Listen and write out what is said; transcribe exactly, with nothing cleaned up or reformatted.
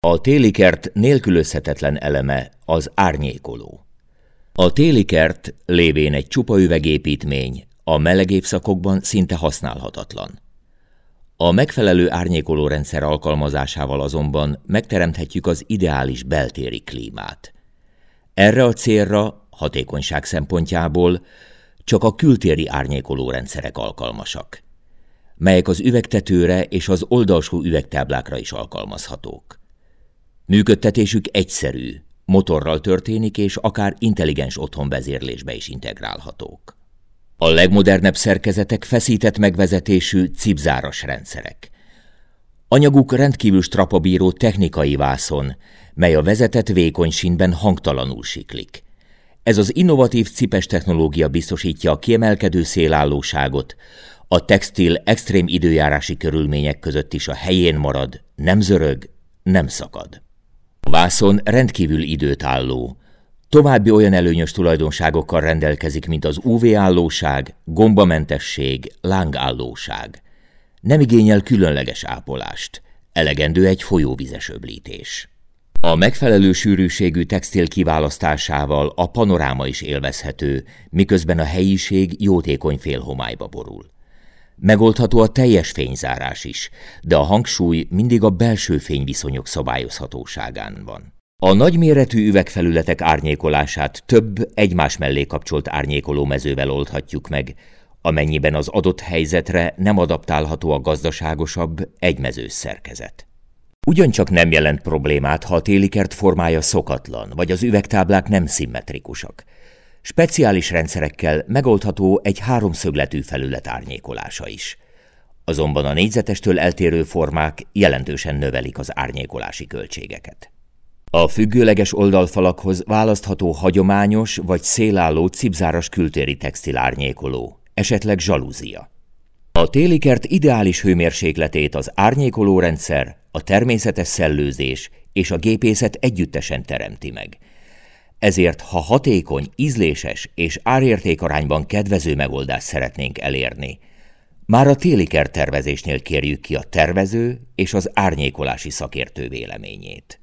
A téli kert nélkülözhetetlen eleme az árnyékoló. A téli kert lévén egy csupa üvegépítmény, a meleg évszakokban szinte használhatatlan. A megfelelő árnyékoló rendszer alkalmazásával azonban megteremthetjük az ideális beltéri klímát. Erre a célra, hatékonyság szempontjából csak a kültéri árnyékoló rendszerek alkalmasak, melyek az üvegtetőre és az oldalsó üvegtáblákra is alkalmazhatók. Működtetésük egyszerű, motorral történik és akár intelligens otthonvezérlésbe is integrálhatók. A legmodernebb szerkezetek feszített megvezetésű cipzáras rendszerek. Anyaguk rendkívül strapabíró technikai vászon, mely a vezetett vékony sínben hangtalanul siklik. Ez az innovatív cipes technológia biztosítja a kiemelkedő szélállóságot, a textil extrém időjárási körülmények között is a helyén marad, nem zörög, nem szakad. A vászon rendkívül időtálló, további olyan előnyös tulajdonságokkal rendelkezik, mint az ú vé-állóság, gombamentesség, lángállóság. Nem igényel különleges ápolást, elegendő egy folyóvizes öblítés. A megfelelő sűrűségű textil kiválasztásával a panoráma is élvezhető, miközben a helyiség jótékony félhomályba borul. Megoldható a teljes fényzárás is, de a hangsúly mindig a belső fényviszonyok szabályozhatóságán van. A nagyméretű üvegfelületek árnyékolását több egymás mellé kapcsolt árnyékoló mezővel oldhatjuk meg, amennyiben az adott helyzetre nem adaptálható a gazdaságosabb, egymezős szerkezet. Ugyancsak nem jelent problémát, ha a téli kert formája szokatlan, vagy az üvegtáblák nem szimmetrikusak. Speciális rendszerekkel megoldható egy háromszögletű felület árnyékolása is. Azonban a négyzetestől eltérő formák jelentősen növelik az árnyékolási költségeket. A függőleges oldalfalakhoz választható hagyományos vagy szélálló cipzáras kültéri textil árnyékoló, esetleg zsalúzia. A téli kert ideális hőmérsékletét az árnyékoló rendszer, a természetes szellőzés és a gépészet együttesen teremti meg. Ezért, ha hatékony, ízléses és árértékarányban kedvező megoldást szeretnénk elérni, már a téli kert tervezésnél kérjük ki a tervező és az árnyékolási szakértő véleményét.